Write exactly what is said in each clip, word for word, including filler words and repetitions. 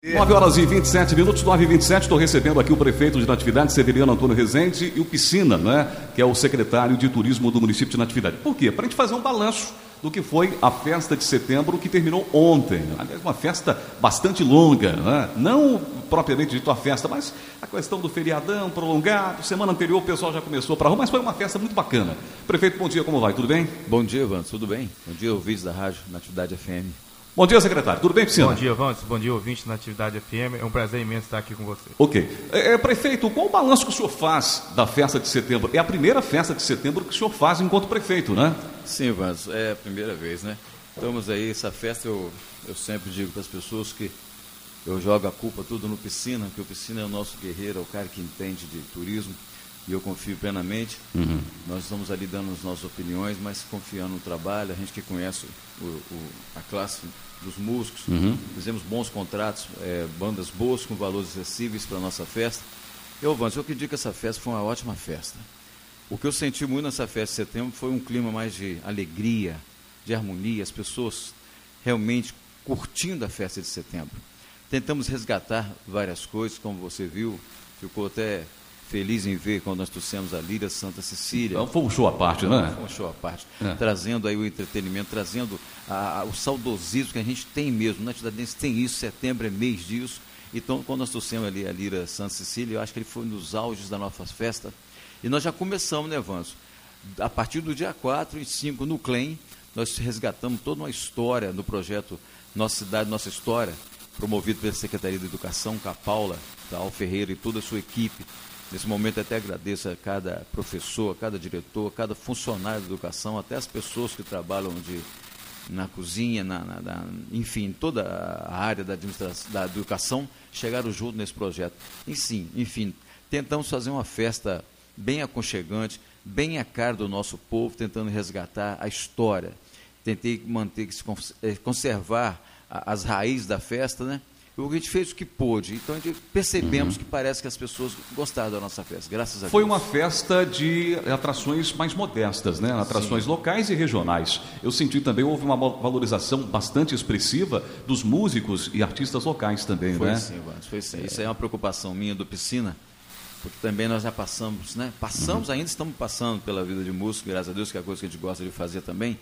nove horas e vinte e sete minutos, nove e vinte e sete, estou recebendo aqui o prefeito de Natividade, Severiano Antônio Rezende, e o Piscina, né, que é o secretário de Turismo do município de Natividade. Por quê? Para a gente fazer um balanço do que foi a festa de setembro, que terminou ontem. Aliás, uma festa bastante longa, né? Não propriamente dito a festa, mas a questão do feriadão prolongado. Semana anterior o pessoal já começou para a rua, mas foi uma festa muito bacana. Prefeito, bom dia, como vai? Tudo bem? Bom dia, Vantos, tudo bem? Bom dia, ouvintes da rádio Natividade F M. Bom dia, secretário. Tudo bem, Piscina? Bom dia, Vantos. Bom dia, ouvinte da Natividade F M. É um prazer imenso estar aqui com você. Ok. É, prefeito, qual o balanço que o senhor faz da festa de setembro? É a primeira festa de setembro que o senhor faz enquanto prefeito, né? Sim, Vantos, é a primeira vez, né? Estamos aí, essa festa eu, eu sempre digo para as pessoas que eu jogo a culpa tudo no Piscina, que o Piscina é o nosso guerreiro, é o cara que entende de turismo, e eu confio plenamente. Uhum. Nós estamos ali dando as nossas opiniões, mas confiando no trabalho, a gente que conhece o, o, a classe dos músicos, uhum. Fizemos bons contratos, é, bandas boas com valores acessíveis para a nossa festa. Eu, Vantos, eu acredito que essa festa foi uma ótima festa. O que eu senti muito nessa festa de setembro foi um clima mais de alegria, de harmonia, as pessoas realmente curtindo a festa de setembro. Tentamos resgatar várias coisas, como você viu, ficou até feliz em ver quando nós trouxemos a Líria Santa Cecília. Então foi um show à parte, né? Foi um show à parte, é. Trazendo aí o entretenimento, trazendo a, a, o saudosismo que a gente tem mesmo. Na Natividade tem isso, setembro é mês disso. Então, quando nós trouxemos ali a Líria Santa Cecília, eu acho que ele foi nos auges da nossa festa. E nós já começamos, né, Vanso? A partir do dia quatro e cinco, no C L E M, nós resgatamos toda uma história do projeto Nossa Cidade, Nossa História, promovido pela Secretaria de Educação, com a Paula, a Al Ferreira e toda a sua equipe. Nesse momento até agradeço a cada professor, a cada diretor, a cada funcionário de educação, até as pessoas que trabalham de, na cozinha, na, na, na, enfim, toda a área da, administração, da educação, chegaram junto nesse projeto. E sim, enfim, tentamos fazer uma festa bem aconchegante, bem a cara do nosso povo, tentando resgatar a história. Tentei manter, conservar as raízes da festa, né? A gente fez o que pôde, então a gente percebemos uhum. que parece que as pessoas gostaram da nossa festa, graças a Deus. Foi uma festa de atrações mais modestas, né? Atrações Sim. locais e regionais. Eu senti também, houve uma valorização bastante expressiva dos músicos e artistas locais também, foi né? Sim, Vans, foi sim, Isso é uma preocupação minha do Piscina, porque também nós já passamos, né? Passamos, uhum. ainda estamos passando pela vida de músico, graças a Deus, que é a coisa que a gente gosta de fazer também.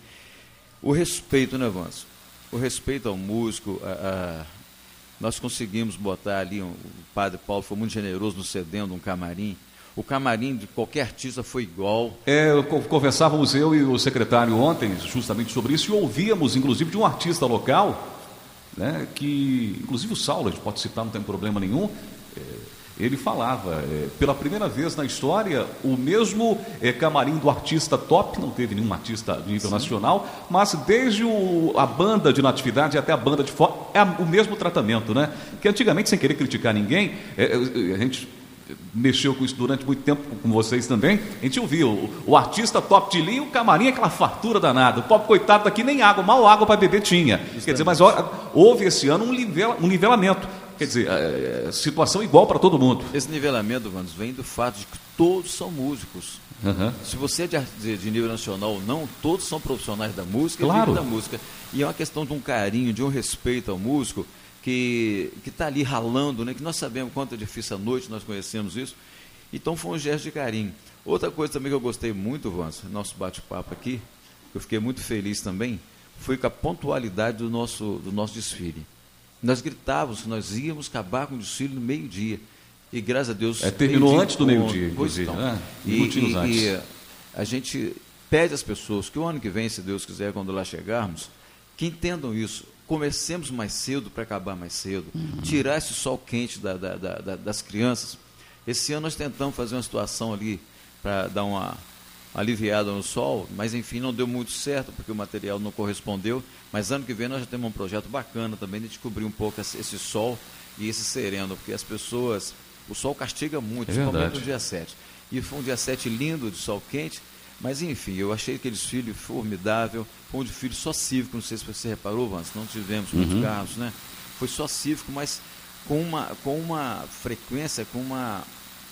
O respeito, né, Vans? O respeito ao músico, a... a nós conseguimos botar ali, um, o padre Paulo foi muito generoso nos cedendo um camarim. O camarim de qualquer artista foi igual. É, conversávamos eu e o secretário ontem justamente sobre isso e ouvíamos, inclusive, de um artista local, né, que, inclusive o Saulo, a gente pode citar, não tem problema nenhum, é, ele falava, é, pela primeira vez na história, o mesmo é, camarim do artista top, não teve nenhum artista de nível Sim. nacional, mas desde o, a banda de Natividade até a banda de fora, é o mesmo tratamento, né? Que antigamente, sem querer criticar ninguém, é, a gente mexeu com isso durante muito tempo, com vocês também, a gente ouvia o, o artista top de linha, o camarim, aquela fartura danada, o pobre coitado daqui nem água, mal água para beber tinha. Justamente. Quer dizer, mas ó, houve esse ano um, nivela, um nivelamento. Quer dizer, é, é, situação igual para todo mundo. Esse nivelamento, Vandos, vem do fato de que todos são músicos. Uhum. Se você é de, de, de nível nacional ou não, todos são profissionais da música claro. e da música. E é uma questão de um carinho, de um respeito ao músico que está ali ralando, né? Que nós sabemos quanto é difícil a noite, nós conhecemos isso. Então foi um gesto de carinho. Outra coisa também que eu gostei muito, Vandos, nosso bate-papo aqui, que eu fiquei muito feliz também, foi com a pontualidade do nosso, do nosso desfile. Nós gritávamos que nós íamos acabar com o desfile no meio-dia. E graças a Deus... É, terminou antes do meio-dia, inclusive. Então, né? E, e, antes. e a gente pede às pessoas que o ano que vem, se Deus quiser, quando lá chegarmos, que entendam isso. Comecemos mais cedo para acabar mais cedo. Uhum. Tirar esse sol quente da, da, da, das crianças. Esse ano nós tentamos fazer uma situação ali para dar uma... aliviada no sol, mas enfim, não deu muito certo, porque o material não correspondeu, mas ano que vem nós já temos um projeto bacana também de descobrir um pouco esse, esse sol e esse sereno, porque as pessoas, o sol castiga muito, é principalmente no dia sete. E foi um dia sete lindo, de sol quente, mas enfim, eu achei aquele desfile formidável, foi um desfile só cívico, não sei se você reparou, Vans, não tivemos muitos uhum. carros, né? Foi só cívico, mas com uma, com uma frequência, com uma,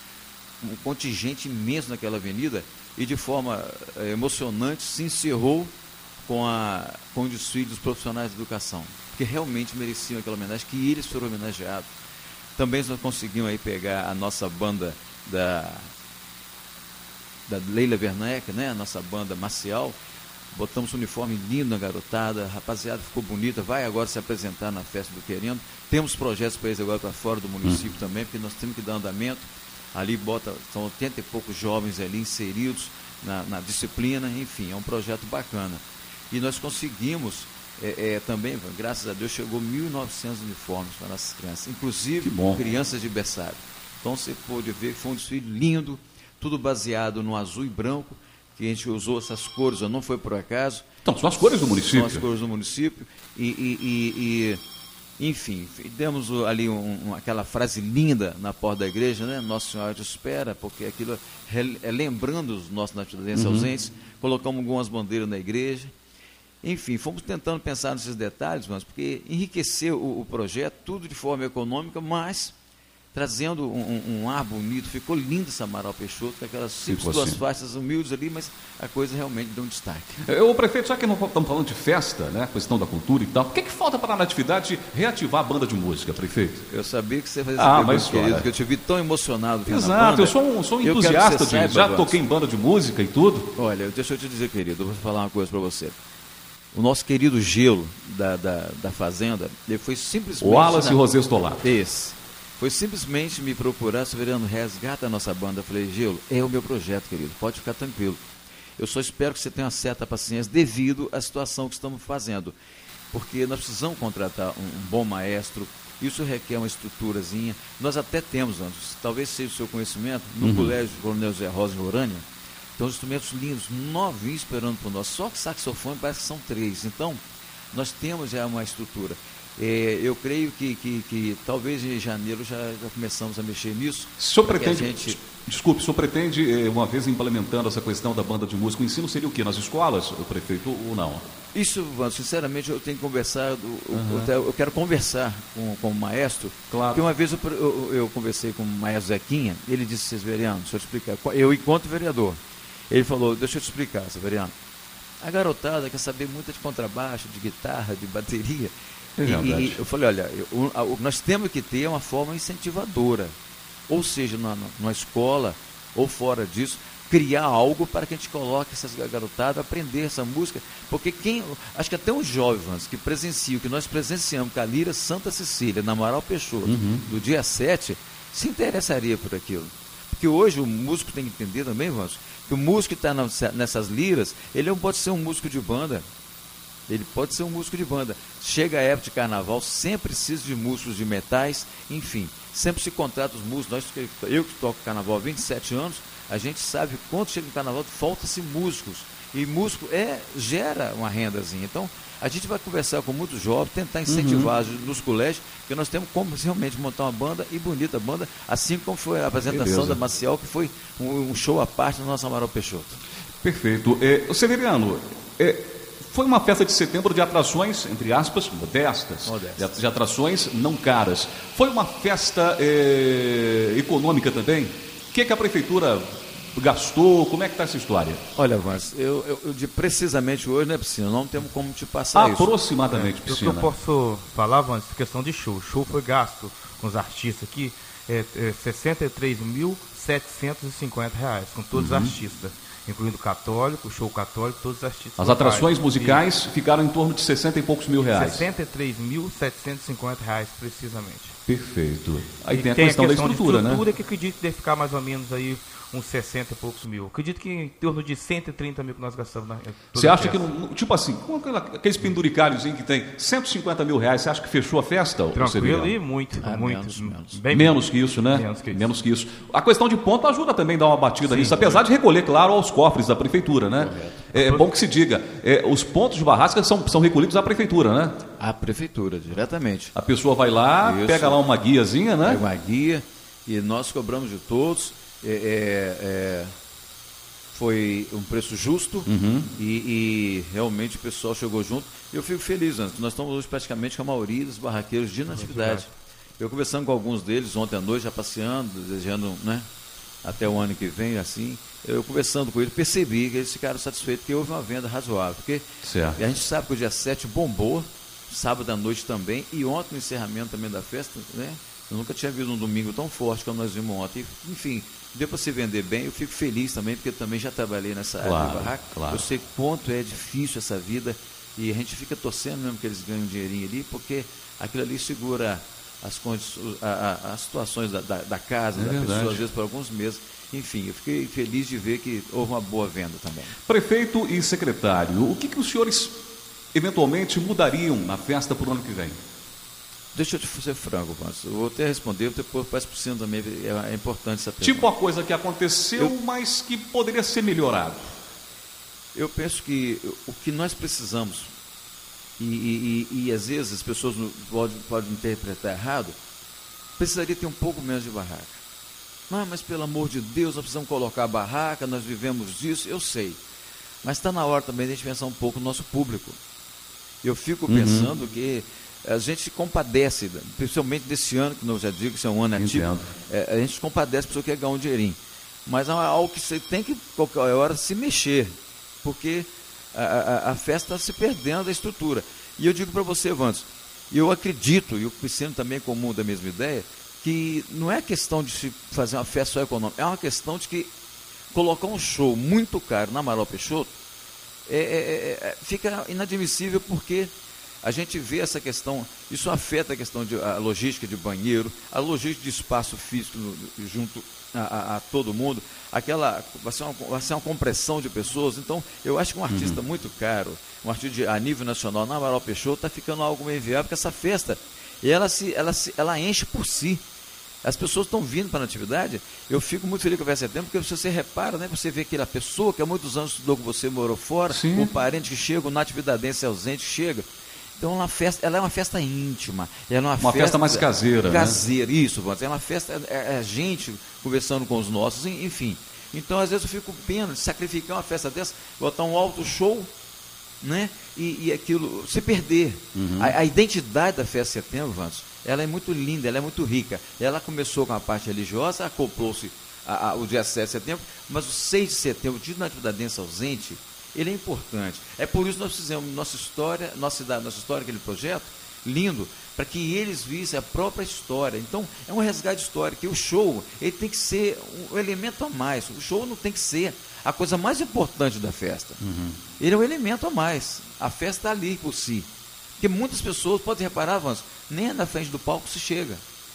um contingente imenso naquela avenida, e de forma eh, emocionante se encerrou com, a, com o desfile dos profissionais de educação, porque realmente mereciam aquela homenagem, que eles foram homenageados. Também nós conseguimos aí pegar a nossa banda da, da Leila Werneck, né? A nossa banda marcial, botamos um uniforme lindo na garotada, a rapaziada ficou bonita, vai agora se apresentar na festa do Querendo. Temos projetos para eles agora para fora do município hum. também, porque nós temos que dar andamento. Ali bota, são oitenta e poucos jovens ali inseridos na, na disciplina, enfim, é um projeto bacana. E nós conseguimos, é, é, também, graças a Deus, chegou mil e novecentos uniformes para nossas crianças, inclusive crianças de berçário. Então você pôde ver que foi um desfile lindo, tudo baseado no azul e branco, que a gente usou essas cores, não foi por acaso. Então, são as cores do município. São as cores do município. E, e, e, e enfim, demos ali um, um, aquela frase linda na porta da igreja, né? Nossa Senhora te espera, porque aquilo é, é lembrando os nossos natividades uhum. ausentes. Colocamos algumas bandeiras na igreja. Enfim, fomos tentando pensar nesses detalhes, mas porque enriqueceu o, o projeto, tudo de forma econômica, mas trazendo um, um, um ar bonito. Ficou lindo esse Amaral Peixoto, com aquelas simples duas assim. faixas humildes ali, mas a coisa realmente deu um destaque. O prefeito, já que não estamos falando de festa, né, questão da cultura e tal, o que, que falta para a Natividade reativar a banda de música, prefeito? Eu sabia que você fazia ah, essa mas pergunta, querido, porque eu te vi tão emocionado. Exato, banda. eu sou um, sou um entusiasta de saiba, já Vance. Toquei em banda de música e tudo. Olha, deixa eu te dizer, querido, eu vou falar uma coisa para você. O nosso querido Gelo da, da, da Fazenda, ele foi simplesmente... O Wallace na... Rosé Stolato. Esse. Foi simplesmente me procurar, Severiano, resgata a nossa banda. Eu falei, Gelo, é o meu projeto, querido, pode ficar tranquilo. Eu só espero que você tenha uma certa paciência devido à situação que estamos fazendo. Porque nós precisamos contratar um, um bom maestro, isso requer uma estruturazinha. Nós até temos, antes, talvez seja o seu conhecimento, no uhum. Colégio Coronel Zé Rosa, em Orânia, tem uns instrumentos lindos, novinhos esperando por nós. Só que saxofone parece que são três. Então, nós temos já uma estrutura. É, eu creio que, que, que talvez em janeiro já, já começamos a mexer nisso. O senhor pretende, gente... desculpe, o senhor pretende, uma vez implementando essa questão da banda de música, o ensino seria o quê? Nas escolas, o prefeito, ou não? Isso, sinceramente, eu tenho conversado, uhum. eu, eu quero conversar com, com o maestro, claro. Porque uma vez eu, eu, eu conversei com o maestro Zequinha, ele disse, Severiano, deixa eu te explicar, eu enquanto vereador, ele falou, deixa eu te explicar, Severiano, a garotada quer saber muito de contrabaixo, de guitarra, de bateria. É e, e eu falei, olha, eu, eu, nós temos que ter uma forma incentivadora, ou seja, na, na escola ou fora disso, criar algo para que a gente coloque essas garotadas a aprender essa música, porque quem, acho que até os jovens que presenciam, que nós presenciamos com a Lira Santa Cecília, na Amaral Peixoto, uhum. do dia sete, se interessaria por aquilo. Porque hoje o músico tem que entender também, Vance, que o músico que está nessas liras, ele não pode ser um músico de banda. Ele pode ser um músico de banda. Chega a época de carnaval, sempre precisa de músicos de metais, enfim, sempre se contrata os músicos. Nós, eu que toco carnaval há vinte e sete anos, a gente sabe que quando chega no carnaval, falta-se músicos. E músico é, gera uma rendazinha. Então, a gente vai conversar com muitos jovens, tentar incentivar uhum. nos colégios, porque nós temos como realmente montar uma banda, e bonita banda, assim como foi a apresentação Beleza. da Maciel, que foi um, um show à parte do nosso Amaral Peixoto. Perfeito. É, Severiano, é, foi uma festa de setembro de atrações, entre aspas, modestas, Modesta. de, de atrações não caras. Foi uma festa é, econômica também? O que, que a prefeitura gastou? Como é que está essa história? Olha, Vance, eu, eu, eu de, precisamente hoje não é piscina, não temos como te passar Aproximadamente isso. Aproximadamente é, piscina. O que eu posso falar, Vance, questão de show. Show foi gasto com os artistas aqui, é, é, sessenta e três mil setecentos e cinquenta reais, com todos uhum. os artistas, incluindo o católico, o show católico, todos os artistas. As atrações musicais e... ficaram em torno de sessenta e poucos mil reais. sessenta e três mil setecentos e cinquenta reais, precisamente. Perfeito. Aí e tem a tem questão, a questão da estrutura, de estrutura, né? Que acredito que deve ficar mais ou menos aí uns sessenta e poucos mil. Acredito que em torno de cento e trinta mil que nós gastamos. Na, você acha que, não, tipo assim, com aquela, aqueles penduricários que tem cento e cinquenta mil reais, você acha que fechou a festa? Tranquilo e muito, ah, muito. Menos, menos. Bem menos que isso, né? Menos que isso. Menos que isso. A questão de ponto ajuda também a dar uma batida Sim, nisso, apesar de recolher, claro, aos cofres da prefeitura, né? Correto. É bom que se diga, é, os pontos de barrasca são, são recolhidos à prefeitura, né? À prefeitura, diretamente. A pessoa vai lá, isso. pega lá uma guiazinha, né? Pega uma guia e nós cobramos de todos. É, é, é, foi um preço justo uhum. e, e realmente o pessoal chegou junto. E eu fico feliz, né? Nós estamos hoje praticamente com a maioria dos barraqueiros de Natividade. Eu conversando com alguns deles ontem à noite, já passeando, desejando, né? até o ano que vem, assim, eu conversando com ele, percebi que eles ficaram satisfeitos porque houve uma venda razoável. Porque certo. A gente sabe que o dia sete bombou, sábado à noite também, e ontem no encerramento também da festa, né? Eu nunca tinha visto um domingo tão forte como nós vimos ontem. Enfim, deu para se vender bem, eu fico feliz também, porque eu também já trabalhei nessa claro, área de barraca. Claro. Eu sei quanto é difícil essa vida, e a gente fica torcendo mesmo que eles ganhem um dinheirinho ali, porque aquilo ali segura as, condições, a, a, as situações da, da, da casa, é da verdade. pessoa, às vezes por alguns meses. Enfim, eu fiquei feliz de ver que houve uma boa venda também. Prefeito e secretário, o que, que os senhores eventualmente mudariam na festa para o ano que vem? Deixa eu te ser franco, Vanso. Eu vou até responder, depois parece por cima também, é, é importante essa pergunta. Tipo a coisa que aconteceu, eu, mas que poderia ser melhorado. Eu penso que o que nós precisamos, e, e, e, e às vezes as pessoas podem, podem interpretar errado, precisaria ter um pouco menos de barraca. Ah, mas pelo amor de Deus, nós precisamos colocar a barraca, nós vivemos disso, eu sei. Mas está na hora também de a gente pensar um pouco no nosso público. Eu fico uhum. pensando que a gente se compadece, principalmente desse ano, que eu já digo que isso é um ano ativo, é, a gente se compadece, a pessoa quer ganhar um dinheirinho. Mas é algo que você tem que, qualquer hora, se mexer, porque a, a, a festa está se perdendo a estrutura. E eu digo para você, Vantos, eu acredito, e o Piscino também é comum da mesma ideia, que não é questão de se fazer uma festa só econômica, é uma questão de que colocar um show muito caro na Amaral Peixoto é, é, é, fica inadmissível, porque a gente vê essa questão, isso afeta a questão de a logística de banheiro, a logística de espaço físico no, junto a, a, a todo mundo, aquela, vai ser, uma, vai ser uma compressão de pessoas. Então eu acho que um artista uhum. muito caro, um artista de, a nível nacional na Amaral Peixoto está ficando algo meio inviável, porque essa festa ela, se, ela, se, ela enche por si. As pessoas estão vindo para a Natividade. Eu fico muito feliz que vai setembro, porque você repara, né, você vê aquela pessoa que há muitos anos estudou com você, morou fora, um parente que chega, um natividadense ausente que chega. Então uma festa, ela é uma festa íntima, ela é uma, uma festa, festa mais caseira, caseira, né? Isso, é uma festa, é, é a gente conversando com os nossos, enfim. Então às vezes eu fico pena de sacrificar uma festa dessa, botar um alto show, né? E, e aquilo se perder. Uhum. A, a identidade da festa de setembro, Vantos, ela é muito linda, ela é muito rica. Ela começou com a parte religiosa, acoplou-se o dia sete de setembro, mas o seis de setembro, o dia da natividadense ausente, ele é importante. É por isso que nós fizemos nossa história, nossa cidade, nossa história, aquele projeto lindo, para que eles vissem a própria história. Então, é um resgate histórico. E o show, ele tem que ser um elemento a mais. O show não tem que ser a coisa mais importante da festa. Uhum. Ele é um elemento a mais. A festa está ali por si. Porque muitas pessoas, podem reparar, Vanso, nem na frente do palco se chega.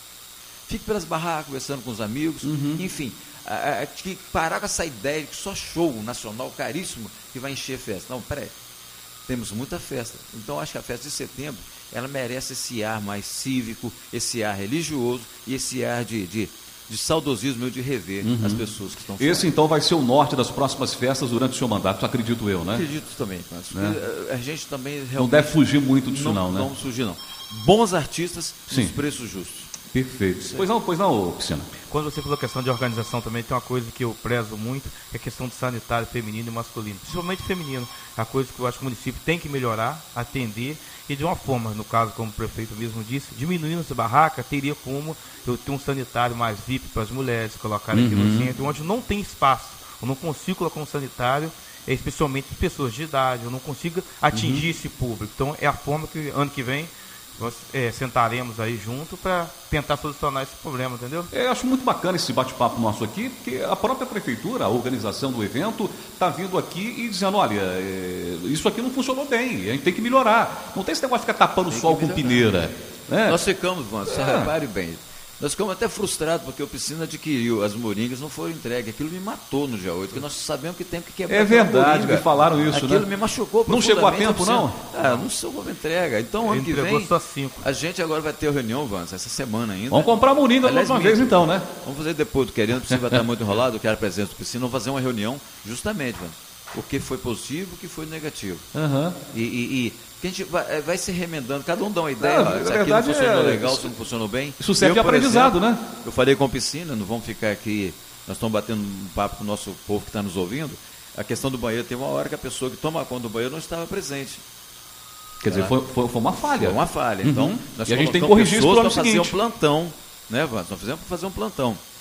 Fique pelas barracas, conversando com os amigos, uhum. enfim. A, a, que parar com essa ideia de que só show nacional caríssimo que vai encher festa. Não, peraí. Temos muita festa. Então, acho que a festa de setembro, ela merece esse ar mais cívico, esse ar religioso e esse ar de, de, de saudosismo e de rever uhum. as pessoas que estão fora. Esse, então, vai ser o norte das próximas festas durante o seu mandato, acredito eu, né? Acredito também, mas né? A gente também realmente... Não deve fugir muito disso, não, não né? Não vamos fugir, não. Bons artistas, nos preços justos. Perfeito. Sim. Pois não, pois não, Piscina. Quando você falou a questão de organização também, tem uma coisa que eu prezo muito, que é a questão do sanitário feminino e masculino. Principalmente feminino. É a coisa que eu acho que o município tem que melhorar, atender, e de uma forma, no caso, como o prefeito mesmo disse, diminuindo essa barraca, teria como eu ter um sanitário mais V I P para as mulheres, colocar uhum. aqui no centro, onde não tem espaço. Eu não consigo colocar um sanitário, especialmente pessoas de idade, eu não consigo atingir uhum. esse público. Então, é a forma que, ano que vem, nós é, sentaremos aí junto para tentar solucionar esse problema, entendeu? Eu acho muito bacana esse bate-papo nosso aqui, porque a própria prefeitura, a organização do evento, está vindo aqui e dizendo, olha, é, isso aqui não funcionou bem, a gente tem que melhorar. Não tem esse negócio de ficar tapando o sol com peneira. Né? Nós ficamos, Vanso, você é. repare bem, nós ficamos até frustrados porque o Piscina adquiriu, as moringas não foram entregues. Aquilo me matou no dia oito, porque nós sabemos que tem que quebrar. É verdade, me falaram isso, Aquilo né? me machucou. Não chegou a tempo, não? Ah, não chegou a entrega. Então, ano que vem, só cinco. a gente agora vai ter reunião, Vans, essa semana ainda. Vamos comprar moringa mais uma vez, então, né? Vamos fazer depois do querendo, o Piscina vai estar muito enrolado, eu quero a presença do Piscina, vamos fazer uma reunião, justamente, Vans, o que foi positivo, o que foi negativo. Uhum. E... e, e que a gente vai, vai se remendando, cada um dá uma ideia, não, ó, se aqui não funcionou é, legal, isso, se não funcionou bem. Isso serve eu, de aprendizado, exemplo, né? Eu falei com a Piscina, não vamos ficar aqui, nós estamos batendo um papo com o nosso povo que está nos ouvindo, a questão do banheiro, tem uma hora que a pessoa que toma conta do banheiro não estava presente. Quer dizer, foi, foi, foi uma falha. Foi uma falha, uhum. então nós e a gente tem que corrigir isso para fazer seguinte. um plantão, né, Vans? Nós fizemos para fazer um plantão.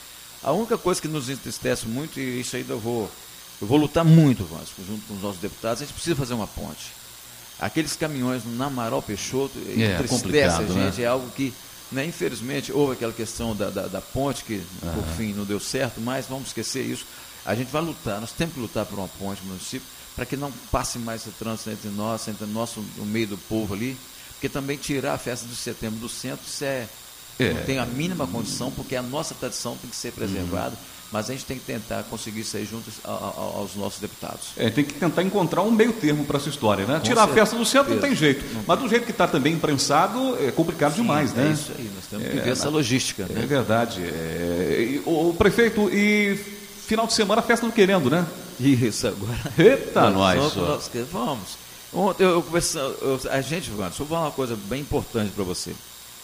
A única coisa que nos entristece muito, e isso aí eu vou, eu vou lutar muito, Vasco, junto com os nossos deputados, a gente precisa fazer uma ponte. Aqueles caminhões no Amaral Peixoto, é, entristece a gente, né? é algo que, né, infelizmente, houve aquela questão da, da, da ponte, que uhum. por fim não deu certo, mas vamos esquecer isso. A gente vai lutar, nós temos que lutar por uma ponte no município, para que não passe mais esse trânsito entre nós, entre nós, no meio do povo ali, porque também tirar a festa de setembro do centro, isso é, é. não tem a mínima condição, porque a nossa tradição tem que ser preservada, uhum. mas a gente tem que tentar conseguir isso aí junto aos nossos deputados. É, tem que tentar encontrar um meio termo para essa história, né? Com Tirar certeza. a festa do centro não tem jeito, não mas do jeito que está também imprensado, é complicado Sim, demais, é né? É isso aí, nós temos que é, ver essa logística. É né? verdade. É, e, o, o prefeito, e final de semana a festa não querendo, né? Isso, agora. Eita, nós! Vamos. vamos. Ontem eu conversando, a gente, Vando, só vou falar uma coisa bem importante para você.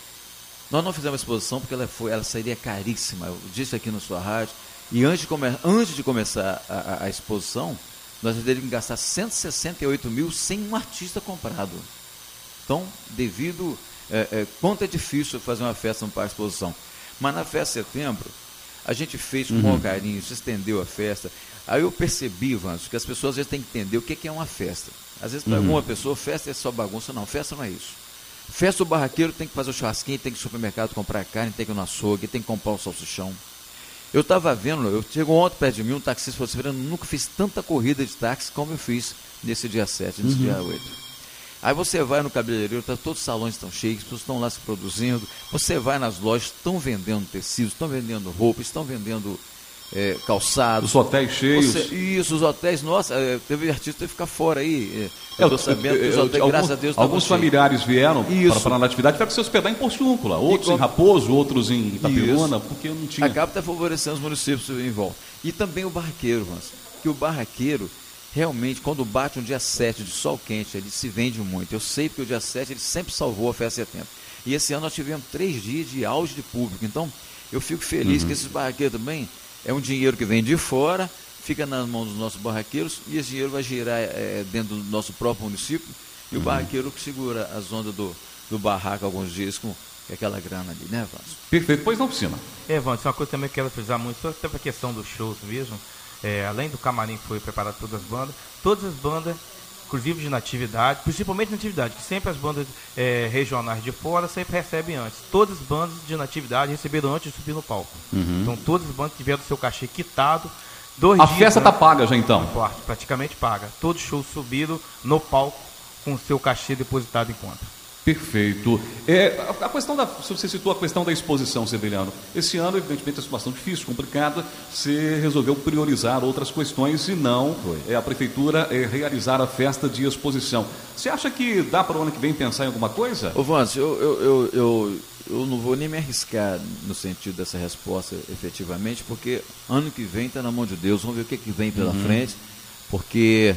Nós não fizemos a exposição porque ela, foi, ela seria caríssima. Eu disse aqui na sua rádio. E antes de, come, antes de começar a, a, a exposição, nós teríamos que gastar cento e sessenta e oito mil sem um artista comprado. Então, devido é, é, quanto é difícil fazer uma festa para a exposição. Mas na festa de setembro, a gente fez com uhum. carinho, se estendeu a festa. Aí eu percebi, Vans, que as pessoas às vezes têm que entender o que é uma festa. Às vezes, para uhum. alguma pessoa, festa é só bagunça. Não, festa não é isso. Festa, o barraqueiro tem que fazer o churrasquinho, tem que ir no supermercado comprar carne, tem que ir no açougue, tem que comprar o salsichão. Eu estava vendo, eu chegou ontem perto de mim, um taxista falou assim, eu nunca fiz tanta corrida de táxi como eu fiz nesse dia sete, nesse uhum. dia oito. Aí você vai no cabeleireiro, tá, todos os salões estão cheios, as pessoas estão lá se produzindo, você vai nas lojas, estão vendendo tecidos, estão vendendo roupas, estão vendendo é, calçados. Os hotéis cheios. Você, isso, os hotéis, nossa, é, teve artista que teve que ficar fora aí. Eu estou sabendo que os hotéis, alguns, graças a Deus, alguns familiares vieram isso. para a Natividade, tiveram que se hospedar em Porciúncula, outros com... em Raposo, outros em Itapiruna, isso. porque não tinha. Acaba até favorecendo os municípios em volta. E também o barraqueiro, mas, que o barraqueiro, realmente, quando bate um dia sete de sol quente, ele se vende muito. Eu sei porque o dia sete ele sempre salvou a festa de setembro. E esse ano nós tivemos três dias de auge de público. Então, eu fico feliz uhum. que esses barraqueiros também é um dinheiro que vem de fora, fica nas mãos dos nossos barraqueiros e esse dinheiro vai girar é, dentro do nosso próprio município e uhum. o barraqueiro que segura as ondas do, do barraco alguns dias com aquela grana ali, né, Vans? Perfeito, pois não, Piscina. É, Vans, uma coisa também que eu quero frisar muito, até para a questão dos shows mesmo, é, além do camarim que foi preparado por todas as bandas, todas as bandas, inclusive de natividade, principalmente natividade, que sempre as bandas é, regionais de fora sempre recebem antes. Todas as bandas de natividade receberam antes de subir no palco. Uhum. Então todas as bandas tiveram o seu cachê quitado. Dois a dias, festa está né? paga já então? Quarto, praticamente paga. Todos os shows subiram no palco com o seu cachê depositado em conta. Perfeito. É, a, a questão da, você citou a questão da exposição, Severino. Esse ano, evidentemente, é uma situação difícil, complicada. Você resolveu priorizar outras questões e não é, a prefeitura é, realizar a festa de exposição. Você acha que dá para o ano que vem pensar em alguma coisa? Ô, Vans, eu, eu, eu, eu, eu não vou nem me arriscar no sentido dessa resposta efetivamente, porque ano que vem está na mão de Deus. Vamos ver o que, que vem pela uhum. frente, porque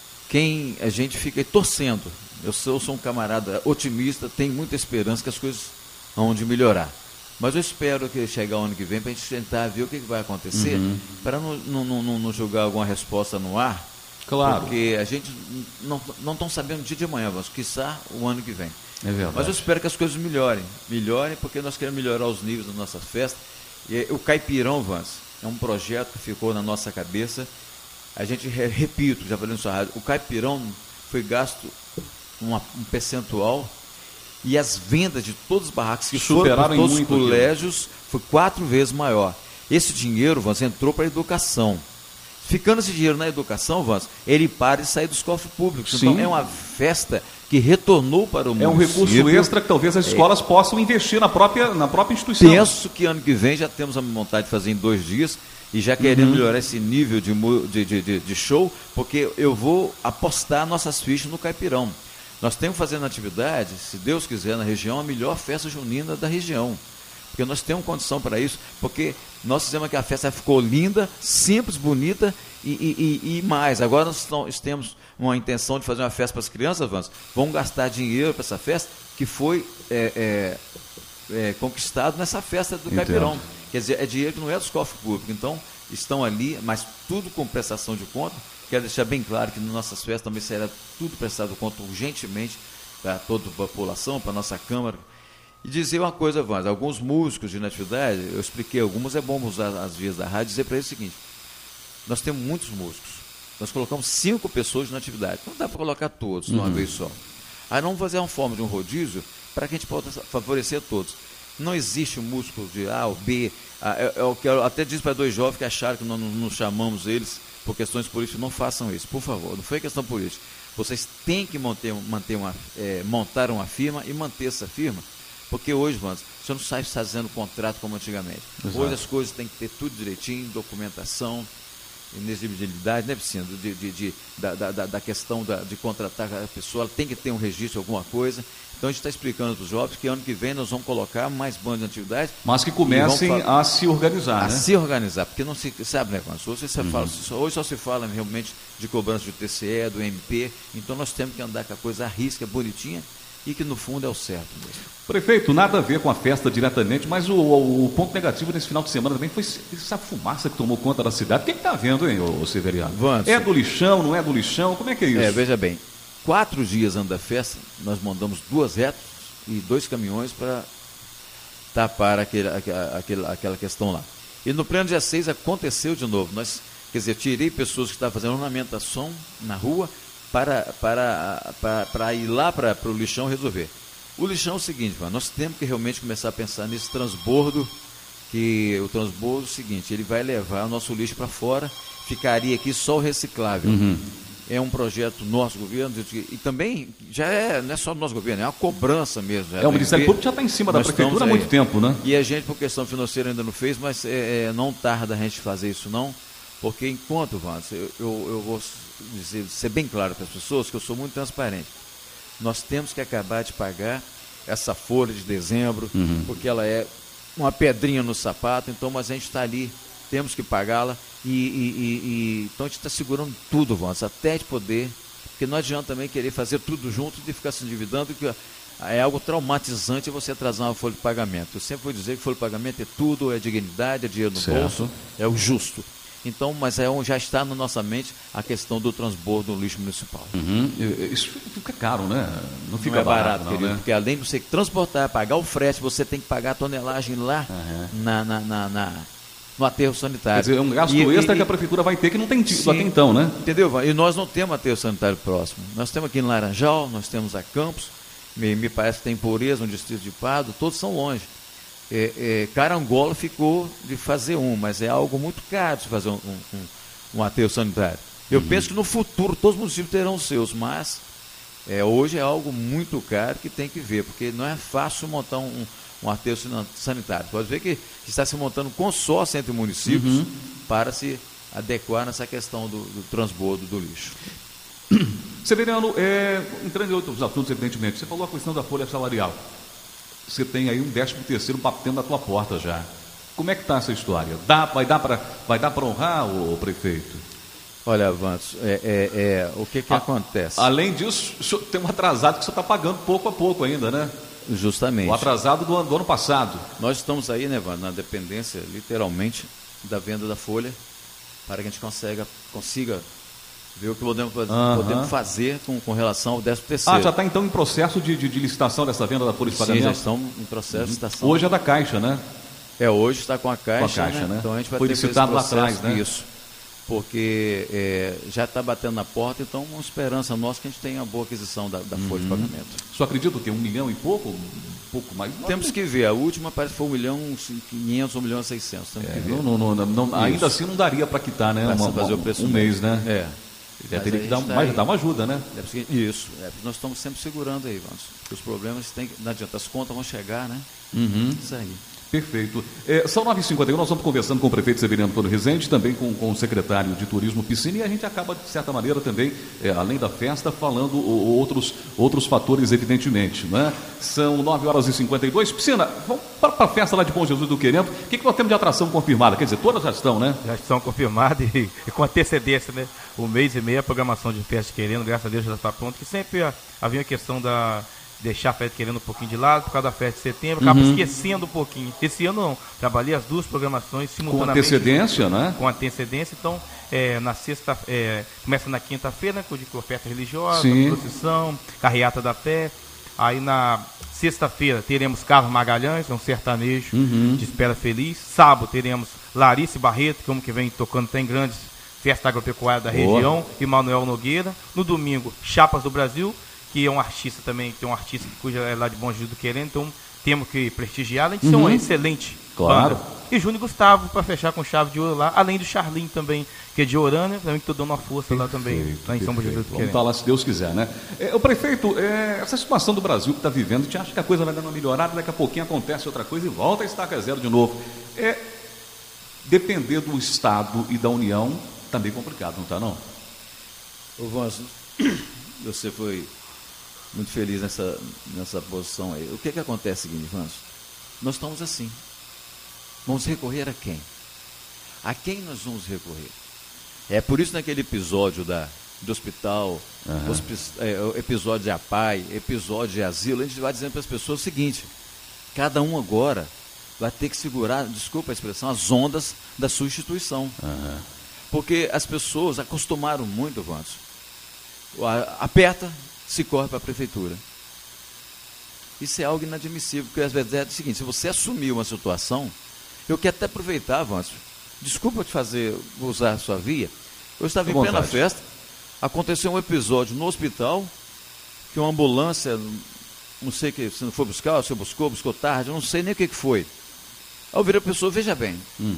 quem a gente fica torcendo. Eu sou, eu sou um camarada otimista, tenho muita esperança que as coisas vão de melhorar. Mas eu espero que chegar o ano que vem para a gente tentar ver o que, que vai acontecer, uhum. para não, não, não, não jogar alguma resposta no ar. Claro. Porque a gente não não estão sabendo o dia de amanhã, mas quiçá o ano que vem. É verdade. Mas eu espero que as coisas melhorem. Melhorem porque nós queremos melhorar os níveis da nossa festa. E o Caipirão, Vans, é um projeto que ficou na nossa cabeça. A gente, repito, já falei na sua rádio, o Caipirão foi gasto Uma, um percentual e as vendas de todos os barracos que superaram foram todos os colégios aquilo. Foi quatro vezes maior. Esse dinheiro, Vans, entrou para a educação. Ficando esse dinheiro na educação, Vans, ele para de sair dos cofres públicos. Sim. Então é uma festa que retornou para o município. É um recurso extra que talvez as escolas é. possam investir na própria, na própria instituição. Penso que ano que vem já temos a vontade de fazer em dois dias e já querendo uhum. melhorar esse nível de, de, de, de show, porque eu vou apostar nossas fichas no Caipirão. Nós temos fazendo atividade, se Deus quiser, na região, a melhor festa junina da região. Porque nós temos condição para isso, porque nós fizemos que a festa ficou linda, simples, bonita e, e, e, e mais. Agora nós estamos, temos uma intenção de fazer uma festa para as crianças, Vans. Vamos gastar dinheiro para essa festa que foi é, é, é, conquistado nessa festa do Entendo. Caipirão. Quer dizer, é dinheiro que não é dos cofres públicos. Então, estão ali, mas tudo com prestação de conta. Quero deixar bem claro que nas nossas festas também será tudo prestado conta urgentemente para toda a população, para a nossa Câmara. E dizer uma coisa, Vans, alguns músicos de natividade, eu expliquei alguns, é bom usar as vias da rádio, dizer para eles o seguinte, nós temos muitos músicos, nós colocamos cinco pessoas de natividade, não dá para colocar todos de uma Uhum. vez só. Aí vamos fazer uma forma de um rodízio para que a gente possa favorecer todos. Não existe um músico de A ou B, ah, eu, eu quero, até disse para dois jovens que acharam que nós não, não chamamos eles por questões políticas, não façam isso, por favor, não foi questão política. Vocês têm que manter, manter uma, é, montar uma firma e manter essa firma, porque hoje, Vans, você não sai fazendo contrato como antigamente. Exato. Hoje as coisas têm que ter tudo direitinho, documentação, inexigibilidade, né, Piscina? De, de, de, da, da, da questão da, de contratar a pessoa, ela tem que ter um registro, alguma coisa. Então a gente está explicando para os jovens que ano que vem nós vamos colocar mais bandas de atividade. Mas que comecem fa- a se organizar, a né? se organizar, porque não se sabe, né, Vans? Hoje, você Uhum. fala, só, hoje só se fala realmente de cobrança do T C E, do M P, então nós temos que andar com a coisa à risca, bonitinha, e que no fundo é o certo mesmo. Prefeito, nada a ver com a festa diretamente, mas o, o- o ponto negativo nesse final de semana também foi essa fumaça que tomou conta da cidade. O que está vendo, hein, ô, ô Severiano? Vans. É do lixão, não é do lixão? Como é que é isso? É, veja bem, quatro dias antes da festa, nós mandamos duas retas e dois caminhões para tapar aquele, aquela, aquele- aquela questão lá. E no pleno dia seis aconteceu de novo. Nós, quer dizer, tirei pessoas que estavam fazendo ornamentação na rua para, para, para, para ir lá para, para o lixão resolver. O lixão é o seguinte, mano, nós temos que realmente começar a pensar nesse transbordo, que o transbordo é o seguinte, ele vai levar o nosso lixo para fora, ficaria aqui só o reciclável. Uhum. É um projeto do nosso governo, de- e também já é, não é só do nosso governo, é uma cobrança mesmo. já É, o do Ministério M P. Público já está em cima da Nós prefeitura há estamos muito aí. tempo, né? E a gente, por questão financeira, ainda não fez, mas é, é, não tarda a gente fazer isso não, porque enquanto, Vans, eu, eu, eu vou dizer, ser bem claro para as pessoas que eu sou muito transparente. Nós temos que acabar de pagar essa folha de dezembro, Uhum. porque ela é uma pedrinha no sapato, então, mas a gente está ali, temos que pagá-la, e, e- e- e- então a gente está segurando tudo, Vans, até de poder, porque não adianta também querer fazer tudo junto e ficar se endividando, que é algo traumatizante você atrasar uma folha de pagamento. Eu sempre vou dizer que folha de pagamento é tudo, é dignidade, é dinheiro no Certo. bolso, é o justo. Então, mas é, um- já está na nossa mente a questão do transbordo do lixo municipal. Uhum. E- Isso fica caro, né? Não fica Não é barato, não, querido, né? porque além de você transportar, pagar o frete, você tem que pagar a tonelagem lá Uhum. na, na, na- na- no aterro sanitário. Quer dizer, é um gasto E- extra e- que a prefeitura vai ter que não tem tido Sim. até então, né? Entendeu, Ivan? E nós não temos aterro sanitário próximo. Nós temos aqui em Laranjal, nós temos a Campos, me, me parece que tem Pureza, no distrito de Pardo, todos são longe. É, é, Carangola ficou de fazer um, mas é algo muito caro de fazer um, um, um, um aterro sanitário. Eu Uhum. penso que no futuro todos os municípios terão os seus, mas é, hoje é algo muito caro que tem que ver, porque não é fácil montar um, um, um aterro sina- sanitário. Pode ver que está se montando consórcio entre municípios Uhum. para se adequar nessa questão do, do transbordo do lixo. Severiano, é, entrando em outros assuntos, evidentemente, você falou a questão da folha salarial. Você tem aí um décimo terceiro batendo na tua porta já. Como é que está essa história? Dá, vai dar para vai dar para honrar, o prefeito? Olha, Avanço, é, é, é, o que, que A- acontece? Além disso, o senhor tem um atrasado que você está pagando pouco a pouco ainda, né? Justamente. O atrasado do, ano- do ano passado. Nós estamos aí, né, Vando, na dependência, literalmente, da venda da folha, para que a gente consiga, consiga ver o que podemos, fazer- Aham. podemos fazer com, com relação ao décimo terceiro. Ah, já está então em processo de, de, de licitação dessa venda da folha de Sim, pagamento? já estão em processo de licitação. Hoje é da Caixa, né? É, hoje está com a Caixa, Com a Caixa, né? né? Então a gente vai Foi ter que fazer licitado esse lá processo, atrás, né? Isso. Porque é, já está batendo na porta, então uma esperança nossa que a gente tenha uma boa aquisição da, da folha de pagamento. Só acredito que um milhão e pouco? Um pouco mais? Temos que ver, a última parece que foi um milhão e quinhentos, um milhão e seiscentos. Temos É, que ver. não, não, não, não, ainda Isso. assim não daria para quitar, né? Pra Uma- fazer o uma- preço um do mês, né? É. Já Mas teria a que dar, gente tá mais, aí. dar uma ajuda, né? É porque- isso, é, porque nós estamos sempre segurando aí, vamos. Porque os problemas tem que. Não adianta, as contas vão chegar, né? Uhum. Isso aí. Perfeito. É, são nove e cinquenta e um, nós estamos conversando com o prefeito Severiano Antônio Rezende, também com, com o secretário de Turismo Piscina, e a gente acaba, de certa maneira, também, é, além da festa, falando o, outros, outros fatores, evidentemente. Né? São nove horas e cinquenta e dois. Piscina, vamos para a festa lá de Bom Jesus do Querendo. O que, que nós temos de atração confirmada? Quer dizer, todas já estão, né? Já estão confirmadas e, e com antecedência, né? Um mês e meio a programação de festa querendo, graças a Deus já está pronto, que sempre ah, havia a questão da deixar a festa querendo um pouquinho de lado, por causa da festa de setembro, acaba esquecendo um pouquinho. Esse ano não, trabalhei as duas programações Com simultaneamente. antecedência, né? Com antecedência, então, é, na sexta, é, começa na quinta-feira, né, com de com oferta religiosa, Sim. procissão, carreata da fé. Aí na sexta-feira teremos Carlos Magalhães, um sertanejo Uhum. de Espera Feliz. Sábado teremos Larissa Barreto, que é um que vem tocando, tem grandes festas agropecuárias da Boa. região, e Manuel Nogueira. No domingo, Chapas do Brasil, que é um artista também, tem um artista cuja é lá de Bom Jesus do Querendo, então temos que prestigiar, além de ser Uhum. uma excelente Claro. banda. E Júnior Gustavo, para fechar com chave de ouro lá, além do Charlinho também, que é de Orânia, também que estou dando uma força lá também, Perfeito, lá em São Bom Jesus do perfeito. Vamos Querendo. estar lá se Deus quiser, né? É, o prefeito, é, essa situação do Brasil que está vivendo, a gente acha que a coisa vai dando uma melhorada, daqui a pouquinho acontece outra coisa e volta a estaca zero de novo. É, depender do Estado e da União está meio complicado, não está não? Ô Vanso, você foi muito feliz nessa, nessa posição aí. O que que acontece, seguinte, Vanso? Nós estamos assim. Vamos recorrer a quem? A quem nós vamos recorrer? É por isso naquele episódio da, do hospital, Uhum. hospi- é, o episódio de APAI, episódio de asilo, a gente vai dizendo para as pessoas o seguinte: cada um agora vai ter que segurar, desculpa a expressão, as ondas da sua instituição. Uhum. Porque as pessoas acostumaram muito, Vanso. A- Aperta, se corre para a prefeitura. Isso é algo inadmissível, porque às vezes é o seguinte: se você assumir uma situação, eu quero até aproveitar, Vanso, desculpa te fazer usar a sua via. Eu estava em Com plena vontade. festa, aconteceu um episódio no hospital, que uma ambulância, não sei que, se não foi buscar, se buscou, buscou tarde, eu não sei nem o que, que foi. Ao vir a pessoa, veja bem, Hum.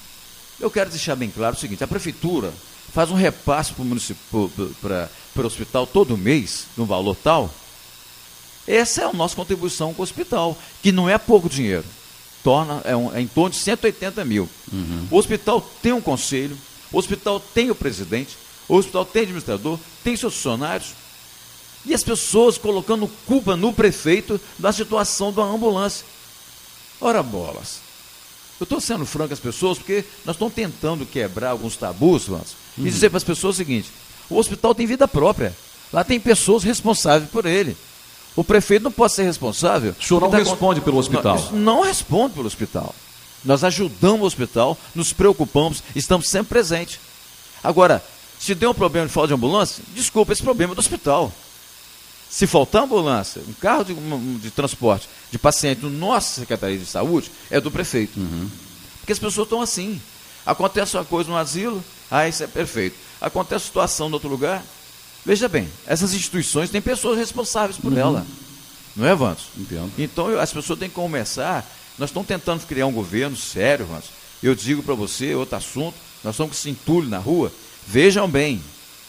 eu quero deixar bem claro o seguinte: a prefeitura faz um repasse para o município, para o hospital todo mês, num valor tal. Essa é a nossa contribuição com o hospital, que não é pouco dinheiro. Torna, é, um, é em torno de cento e oitenta mil. Uhum. O hospital tem um conselho, o hospital tem o presidente, o hospital tem administrador, tem seus funcionários. E as pessoas colocando culpa no prefeito da situação da ambulância. Ora bolas. Eu estou sendo franco com as pessoas porque nós estamos tentando quebrar alguns tabus, Vanso, Uhum. e dizer para as pessoas o seguinte: o hospital tem vida própria. Lá tem pessoas responsáveis por ele. O prefeito não pode ser responsável. O senhor não porque tá responde pelo hospital? Não, não responde pelo hospital. Nós ajudamos o hospital, nos preocupamos, estamos sempre presentes. Agora, se der um problema de falta de ambulância, desculpa, esse problema é do hospital. Se faltar ambulância, um carro de, de transporte de paciente no nossa Secretaria de Saúde, é do prefeito. Uhum. Porque as pessoas estão assim. Acontece uma coisa no asilo, ah, isso é perfeito. Acontece situação em outro lugar. Veja bem, essas instituições têm pessoas responsáveis por Uhum. ela. Não é, Vanso? Entendo. Então eu, as pessoas têm que começar. Nós estamos tentando criar um governo sério, Vanso. Eu digo para você, outro assunto, nós estamos com esse entulho na rua. Vejam bem,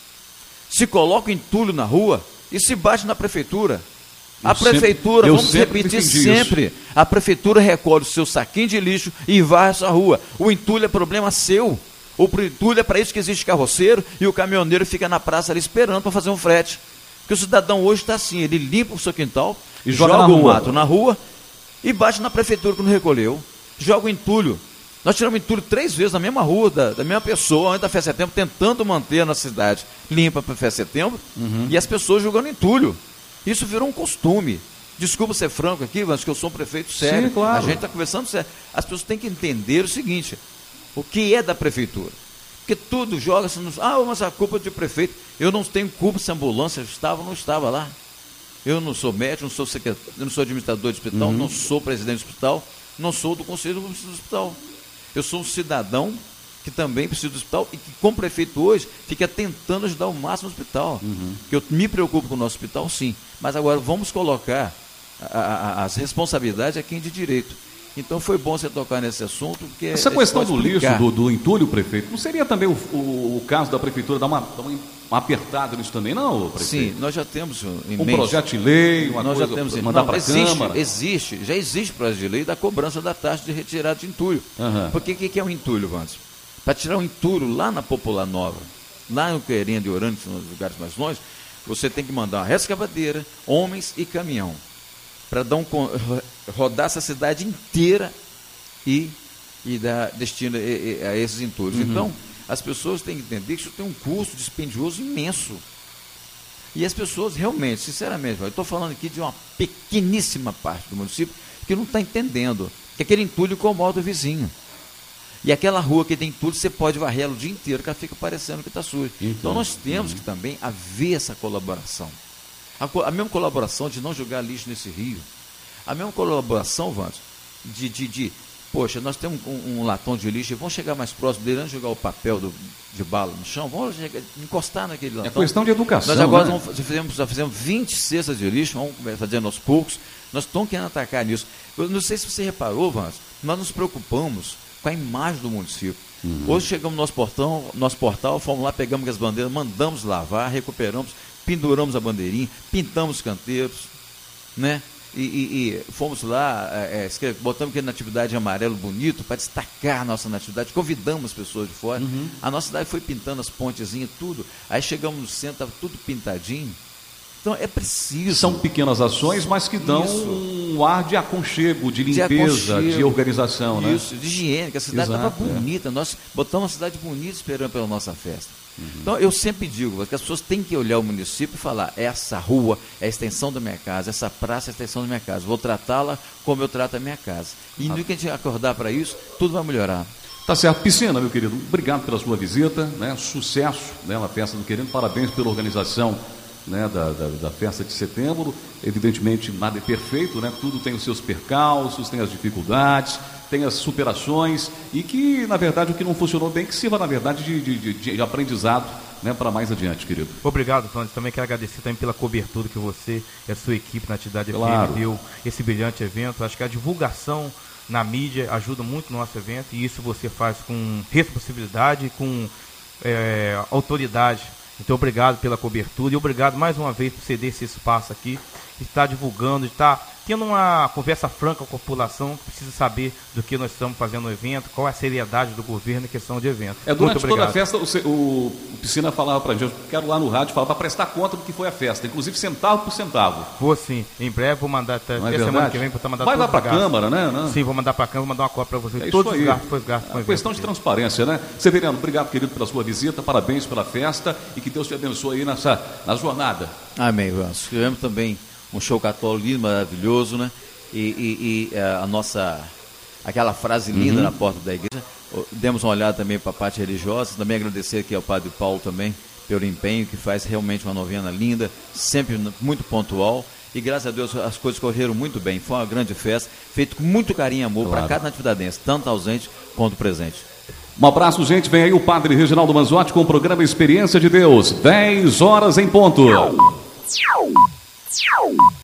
se coloca o entulho na rua e se bate na prefeitura. A Eu sempre- prefeitura, eu vamos sempre repetir defendi sempre, a prefeitura recolhe o seu saquinho de lixo e varre a sua rua. O entulho é problema seu. O entulho é para isso que existe carroceiro e o caminhoneiro fica na praça ali esperando para fazer um frete. Porque o cidadão hoje está assim, ele limpa o seu quintal, E joga joga, na o rua. mato na rua e bate na prefeitura que não recolheu. Joga o entulho. Nós tiramos entulho três vezes na mesma rua, da, da mesma pessoa, antes da Festa Setembro, tentando manter a nossa cidade limpa para a Festa Setembro, Uhum. e as pessoas jogando entulho. Isso virou um costume. Desculpa ser franco aqui, mas que eu sou um prefeito sério. Sim, claro. A gente está conversando sério. As pessoas têm que entender o seguinte: o que é da prefeitura? Porque tudo joga-se nos. Ah, mas a culpa é do prefeito. Eu não tenho culpa se a ambulância estava ou não estava lá. Eu não sou médico, não sou secretário, não sou administrador de hospital, Uhum. não sou presidente do hospital, não sou do conselho do hospital. Eu sou um cidadão que também precisa do hospital e que, como prefeito hoje, fica tentando ajudar o máximo no hospital. Uhum. Que eu me preocupo com o nosso hospital, sim. Mas agora vamos colocar a- a- as responsabilidades a quem de direito. Então foi bom você tocar nesse assunto, porque Essa a gente questão pode do lixo, explicar. do, do entulho, prefeito, não seria também o, o- o caso da prefeitura dar uma, dar uma, uma apertada nisso também, não, prefeito? Sim, nós já temos em Um mente. projeto de lei, uma Nós coisa, já temos mandar não, para a existe, Câmara. existe, já existe projeto de lei da cobrança da taxa de retirada de entulho. Aham. Porque o que, que é um entulho, Vandes? Para tirar um entulho lá na Popular Nova, lá no Querendo de Orânia, nos lugares mais longe, você tem que mandar uma rescavadeira, homens e caminhão, para dar um, con- rodar essa cidade inteira e, e dar destino a, a- a esses entulhos. Uhum. Então, as pessoas têm que entender que isso tem um custo dispendioso imenso. E as pessoas realmente, sinceramente, eu estou falando aqui de uma pequeníssima parte do município que não está entendendo que aquele entulho incomoda o vizinho. E aquela rua que tem entulho, você pode varrer ela o dia inteiro, que ela fica parecendo que está suja. Então, Então nós temos que também haver essa colaboração. A, a mesma colaboração de não jogar lixo nesse rio. A mesma colaboração, Vantos, de, de, de, poxa, nós temos um, um latão de lixo, vamos chegar mais próximo dele, antes de jogar o papel do, de bala no chão, vamos chegar, encostar naquele latão. É questão de educação, Nós agora né? vamos, já, fizemos, já fizemos vinte cestas de lixo, vamos fazendo aos poucos, nós estamos querendo atacar nisso. Eu não sei se você reparou, Vantos, nós nos preocupamos com a imagem do município. Uhum. Hoje chegamos no nosso portão, nosso portal, fomos lá, pegamos as bandeiras, mandamos lavar, recuperamos, penduramos a bandeirinha, pintamos os canteiros, né? E, e, e fomos lá, é, escreve, botamos aquele natividade amarelo bonito para destacar a nossa natividade, convidamos as pessoas de fora. Uhum. A nossa cidade foi pintando as pontezinhas, tudo. Aí chegamos no centro, estava tudo pintadinho. Então é preciso. São pequenas ações, mas que dão Isso. um ar de aconchego, de limpeza, de, aconchego, de organização, né? Isso, de higiene, que a cidade estava bonita. É. Nós botamos uma cidade bonita esperando pela nossa festa. Uhum. Então eu sempre digo que as pessoas têm que olhar o município e falar: essa rua é a extensão da minha casa, essa praça é a extensão da minha casa, vou tratá-la como eu trato a minha casa. E no que a gente acordar para isso, tudo vai melhorar. Tá certo. Piscina, meu querido, obrigado pela sua visita, né? Sucesso, né, na festa do Querendo, parabéns pela organização, né, da, da, da festa de setembro. Evidentemente nada é perfeito, né? Tudo tem os seus percalços, tem as dificuldades, tem as superações, e que na verdade o que não funcionou bem que sirva na verdade de, de, de, de aprendizado, né, para mais adiante, querido. Obrigado, Vantos. Também quero agradecer também pela cobertura que você e a sua equipe na Atividade claro. F M deu esse brilhante evento. Acho que a divulgação na mídia ajuda muito no nosso evento, e isso você faz com responsabilidade e com é, autoridade. Então, obrigado pela cobertura e obrigado mais uma vez por ceder esse espaço aqui, estar divulgando, estar tendo uma conversa franca com a população que precisa saber do que nós estamos fazendo no evento, qual é a seriedade do governo em questão de evento. É, durante toda a festa, o, o, o Piscina falava para a gente: eu quero lá no rádio falar para prestar conta do que foi a festa, inclusive centavo por centavo. Vou sim, em breve vou mandar, até, é até semana que vem, vou estar mandando. Vai lá para a Câmara, né? Não. Sim, vou mandar para a Câmara, vou mandar uma cópia para você. É Todos os gastos, foi gastos. É questão de transparência, né? Severino, obrigado, querido, pela sua visita, parabéns pela festa e que Deus te abençoe aí nessa, na jornada. Amém, Vans. Tivemos também um show católico lindo, maravilhoso, né? E, e, e a nossa, aquela frase linda uhum. na porta da igreja. Demos uma olhada também para a parte religiosa. Também agradecer aqui ao Padre Paulo também pelo empenho, que faz realmente uma novena linda, sempre muito pontual. E graças a Deus as coisas correram muito bem. Foi uma grande festa, feito com muito carinho e amor claro. para cada natividadense, tanto ausente quanto presente. Um abraço, gente. Vem aí o Padre Reginaldo Manzotti com o programa Experiência de Deus. dez horas em ponto.